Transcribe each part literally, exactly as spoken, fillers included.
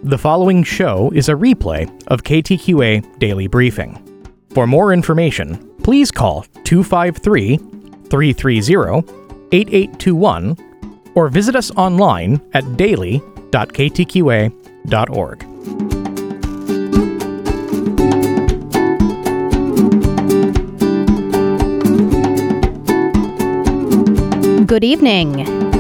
The following show is a replay of K T Q A Daily Briefing. For more information, please call two five three, three three zero, eight eight two one or visit us online at daily dot k t q a dot org. Good evening,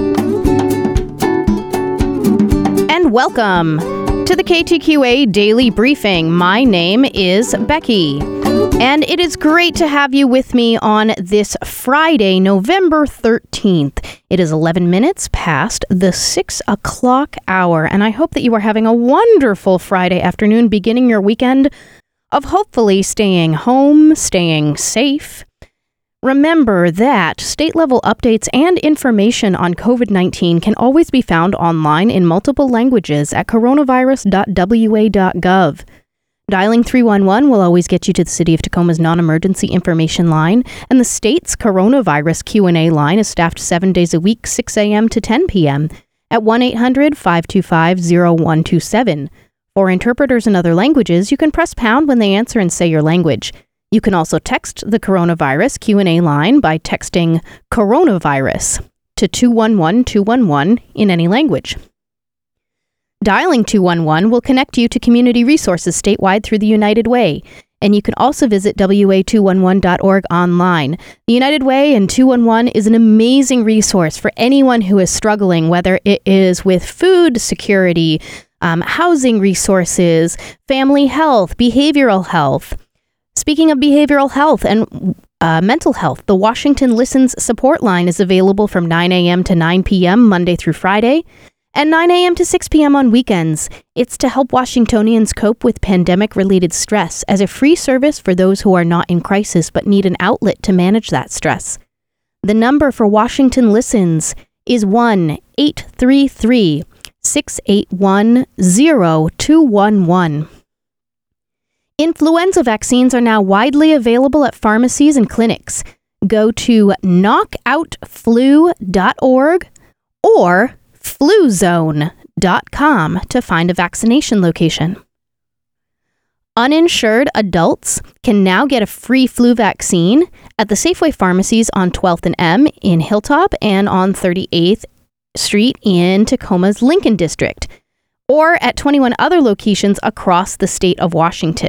and welcome to the K T Q A Daily Briefing. My name is Becky, and it is great to have you with me on this Friday, November thirteenth. It is eleven minutes past the six o'clock hour, and I hope that you are having a wonderful Friday afternoon, beginning your weekend of hopefully staying home, staying safe. Remember that state-level updates and information on covid nineteen can always be found online in multiple languages at coronavirus dot w a dot gov. Dialing three one one will always get you to the City of Tacoma's non-emergency information line, and the state's coronavirus Q and A line is staffed seven days a week, six a.m. to ten p.m. at one eight hundred, five two five, zero one two seven. For interpreters in other languages, you can press pound when they answer and say your language. You can also text the coronavirus Q and A line by texting coronavirus to two one one two one one in any language. Dialing two one one will connect you to community resources statewide through the United Way, and you can also visit w a two one one dot org online. The United Way and two one one is an amazing resource for anyone who is struggling, whether it is with food security, um, housing resources, family health, behavioral health. Speaking of behavioral health and uh, mental health, the Washington Listens support line is available from nine a.m. to nine p.m. Monday through Friday, and nine a.m. to six p.m. on weekends. It's to help Washingtonians cope with pandemic-related stress as a free service for those who are not in crisis but need an outlet to manage that stress. The number for Washington Listens is one eight three three, six eight one, zero two one one. Influenza vaccines are now widely available at pharmacies and clinics. Go to knock out flu dot org or flu zone dot com to find a vaccination location. Uninsured adults can now get a free flu vaccine at the Safeway pharmacies on twelfth and M in Hilltop and on thirty-eighth Street in Tacoma's Lincoln District, or at twenty-one other locations across the state of Washington.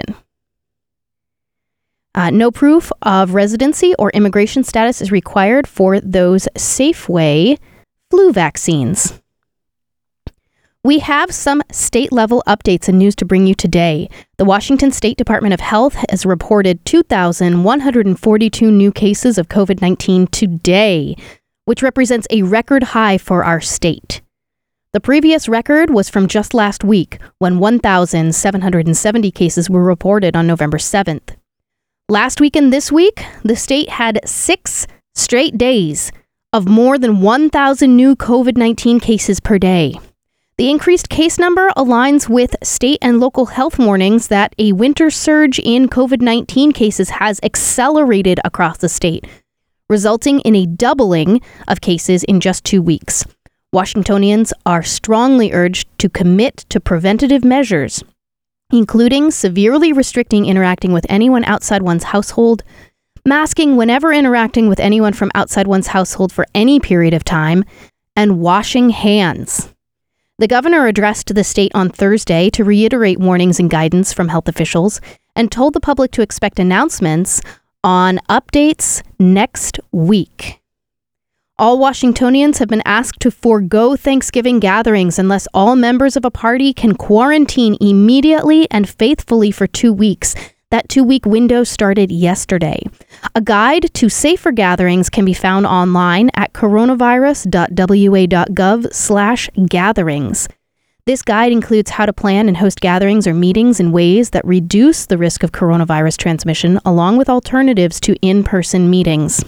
Uh, no proof of residency or immigration status is required for those Safeway flu vaccines. We have some state-level updates and news to bring you today. The Washington State Department of Health has reported two thousand one hundred forty-two new cases of covid nineteen today, which represents a record high for our state. The previous record was from just last week, when one thousand seven hundred seventy cases were reported on November seventh. Last week and this week, the state had six straight days of more than one thousand new covid nineteen cases per day. The increased case number aligns with state and local health warnings that a winter surge in covid nineteen cases has accelerated across the state, resulting in a doubling of cases in just two weeks. Washingtonians are strongly urged to commit to preventative measures, including severely restricting interacting with anyone outside one's household, masking whenever interacting with anyone from outside one's household for any period of time, and washing hands. The governor addressed the state on Thursday to reiterate warnings and guidance from health officials and told the public to expect announcements on updates next week. All Washingtonians have been asked to forego Thanksgiving gatherings unless all members of a party can quarantine immediately and faithfully for two weeks. That two-week window started yesterday. A guide to safer gatherings can be found online at coronavirus dot w a dot gov slash gatherings. This guide includes how to plan and host gatherings or meetings in ways that reduce the risk of coronavirus transmission, along with alternatives to in-person meetings.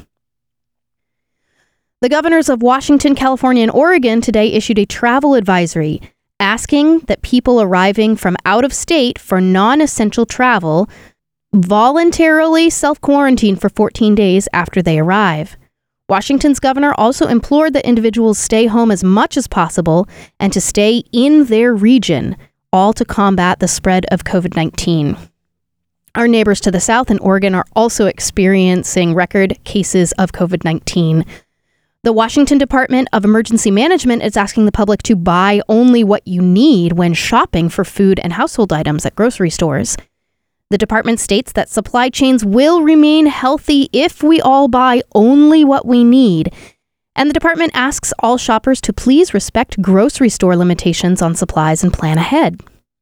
The governors of Washington, California, and Oregon today issued a travel advisory asking that people arriving from out of state for non-essential travel voluntarily self-quarantine for fourteen days after they arrive. Washington's governor also implored that individuals stay home as much as possible and to stay in their region. all to combat the spread of covid nineteen. Our neighbors to the south in Oregon are also experiencing record cases of covid nineteen. The Washington Department of Emergency Management is asking the public to buy only what you need when shopping for food and household items at grocery stores. The department states that supply chains will remain healthy if we all buy only what we need. And the department asks all shoppers to please respect grocery store limitations on supplies and plan ahead.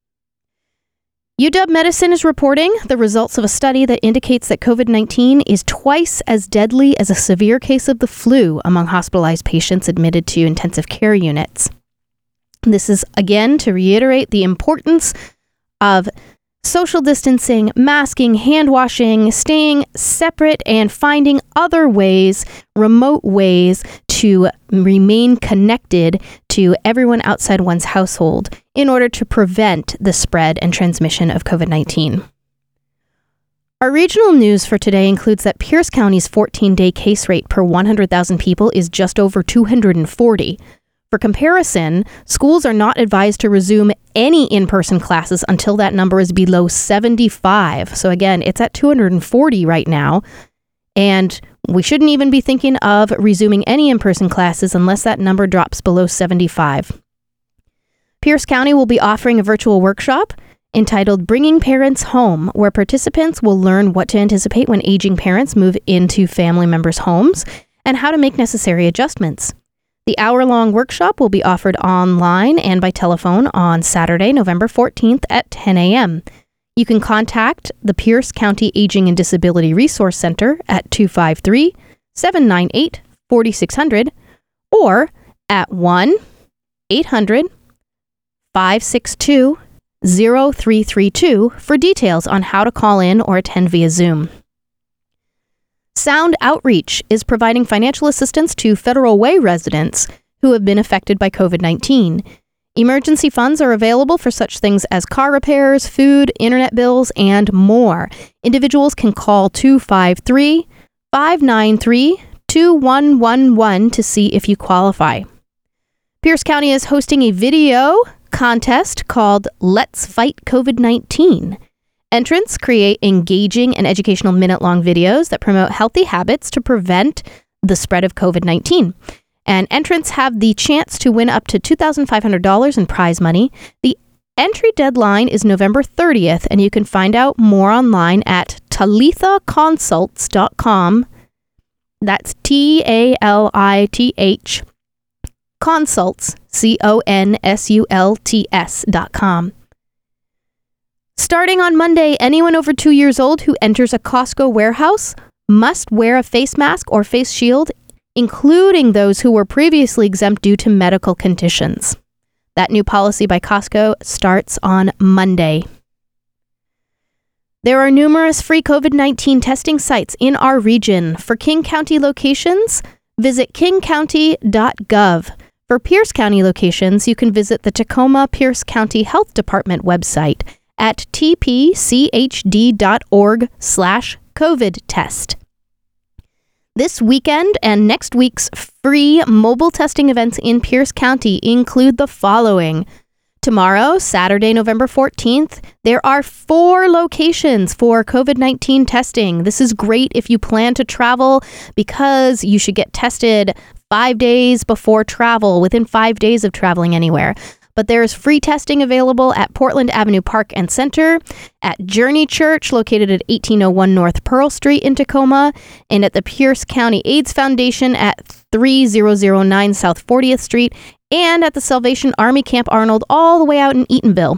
U W Medicine is reporting the results of a study that indicates that covid nineteen is twice as deadly as a severe case of the flu among hospitalized patients admitted to intensive care units. This is, again, to reiterate the importance of social distancing, masking, hand washing, staying separate, and finding other ways, remote ways, to remain connected to everyone outside one's household in order to prevent the spread and transmission of covid nineteen. Our regional news for today includes that Pierce County's fourteen-day case rate per one hundred thousand people is just over two hundred forty. For comparison, schools are not advised to resume any in-person classes until that number is below seventy-five. So again, it's at two hundred forty right now, and we shouldn't even be thinking of resuming any in-person classes unless that number drops below seventy-five. Pierce County will be offering a virtual workshop entitled Bringing Parents Home, where participants will learn what to anticipate when aging parents move into family members' homes and how to make necessary adjustments. The hour-long workshop will be offered online and by telephone on Saturday, November fourteenth at ten a.m. You can contact the Pierce County Aging and Disability Resource Center at two five three, seven nine eight, four six zero zero or at one eight hundred, five six two, zero three three two for details on how to call in or attend via Zoom. Sound Outreach is providing financial assistance to Federal Way residents who have been affected by covid nineteen. Emergency funds are available for such things as car repairs, food, internet bills, and more. Individuals can call two five three, five nine three, two one one one to see if you qualify. Pierce County is hosting a video contest called Let's Fight covid nineteen. Entrants create engaging and educational minute-long videos that promote healthy habits to prevent the spread of covid nineteen. And entrants have the chance to win up to two thousand five hundred dollars in prize money. The entry deadline is November thirtieth, and you can find out more online at talitha consults dot com. That's T A L I T H, consults, C O N S U L T S dot com. Starting on Monday, anyone over two years old who enters a Costco warehouse must wear a face mask or face shield, including those who were previously exempt due to medical conditions. That new policy by Costco starts on Monday. There are numerous free covid nineteen testing sites in our region. For King County locations, visit king county dot gov. For Pierce County locations, you can visit the Tacoma Pierce County Health Department website at t p c h d dot org slash covid test. This weekend and next week's free mobile testing events in Pierce County include the following. Tomorrow, Saturday, November fourteenth, there are four locations for covid nineteen testing. This is great if you plan to travel because you should get tested five days before travel, within five days of traveling anywhere. But there is free testing available at Portland Avenue Park and Center, at Journey Church, located at eighteen oh one North Pearl Street in Tacoma, and at the Pierce County AIDS Foundation at three thousand nine South fortieth Street, and at the Salvation Army Camp Arnold all the way out in Eatonville.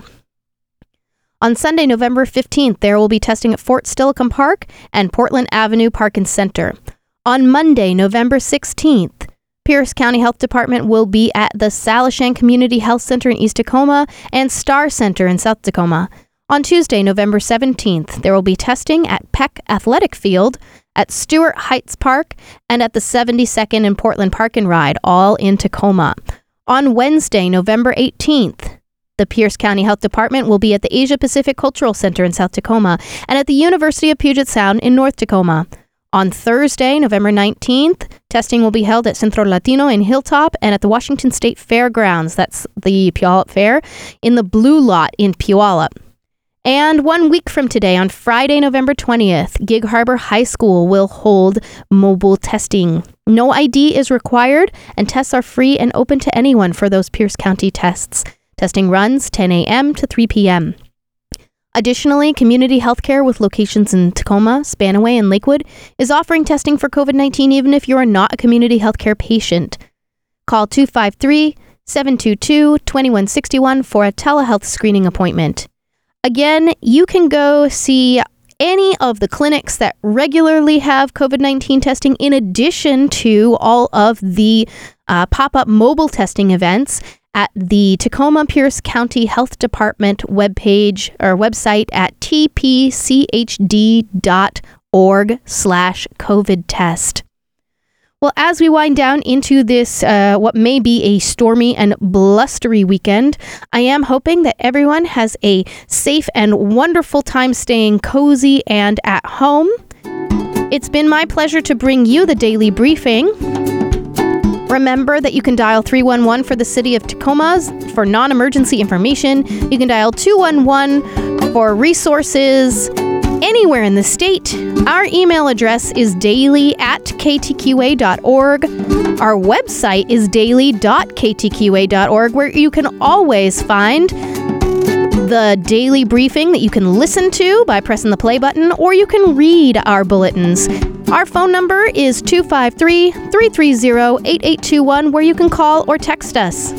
On Sunday, November fifteenth, there will be testing at Fort Steilacoom Park and Portland Avenue Park and Center. On Monday, November sixteenth, Pierce County Health Department will be at the Salishan Community Health Center in East Tacoma and Star Center in South Tacoma. On Tuesday, November seventeenth, there will be testing at Peck Athletic Field, at Stewart Heights Park, and at the seventy-second and Portland Park and Ride, all in Tacoma. On Wednesday, November eighteenth, the Pierce County Health Department will be at the Asia Pacific Cultural Center in South Tacoma and at the University of Puget Sound in North Tacoma. On Thursday, November nineteenth, testing will be held at Centro Latino in Hilltop and at the Washington State Fairgrounds, that's the Puyallup Fair, in the Blue Lot in Puyallup. And one week from today, on Friday, November twentieth, Gig Harbor High School will hold mobile testing. No I D is required, and tests are free and open to anyone for those Pierce County tests. Testing runs ten a.m. to three p.m. Additionally, Community Healthcare with locations in Tacoma, Spanaway, and Lakewood is offering testing for COVID nineteen even if you are not a community healthcare patient. Call two five three, seven two two, two one six one for a telehealth screening appointment. Again, you can go see any of the clinics that regularly have COVID nineteen testing in addition to all of the uh, pop-up mobile testing events at the Tacoma Pierce County Health Department webpage or website at t p c h d dot org slash COVID test. Well, as we wind down into this, uh, what may be a stormy and blustery weekend, I am hoping that everyone has a safe and wonderful time staying cozy and at home. It's been my pleasure to bring you the Daily Briefing. Remember that you can dial three one one for the city of Tacoma for non-emergency information. You can dial two one one for resources anywhere in the state. Our email address is daily at k t q a dot org. Our website is daily dot k t q a dot org, where you can always find the daily briefing that you can listen to by pressing the play button, or you can read our bulletins. Our phone number is two five three, three three zero, eight eight two one, where you can call or text us.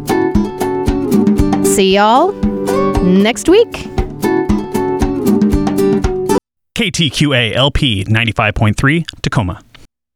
See y'all next week. K T Q A L P ninety-five point three, Tacoma.